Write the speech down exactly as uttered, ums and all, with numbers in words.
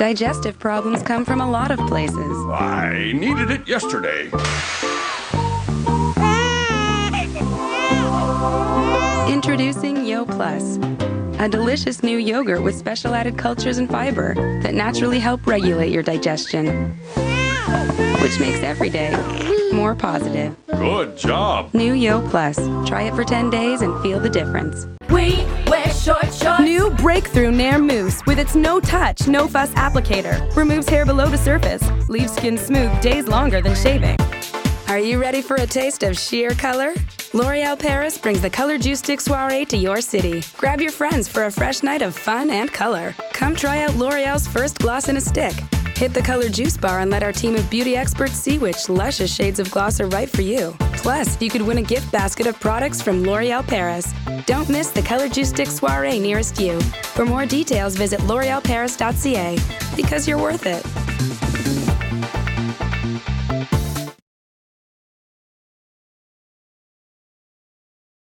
Digestive problems come from a lot of places. I needed it yesterday. Introducing Yo Plus, a delicious new yogurt with special added cultures and fiber that naturally help regulate your digestion, which makes every day more positive. Good job. New Yo Plus. Try it for ten days and feel the difference. We wear short shorts. New Breakthrough Nair Mousse with its no-touch, no-fuss applicator. Removes hair below the surface. Leaves skin smooth days longer than shaving. Are you ready for a taste of sheer color? L'Oreal Paris brings the Color Juice Stick Soiree to your city. Grab your friends for a fresh night of fun and color. Come try out L'Oreal's first gloss in a stick. Hit the Color Juice bar and let our team of beauty experts see which luscious shades of gloss are right for you. Plus, you could win a gift basket of products from L'Oreal Paris. Don't miss the Color Juice Stick Soiree nearest you. For more details, visit l'oreal paris dot c a because you're worth it.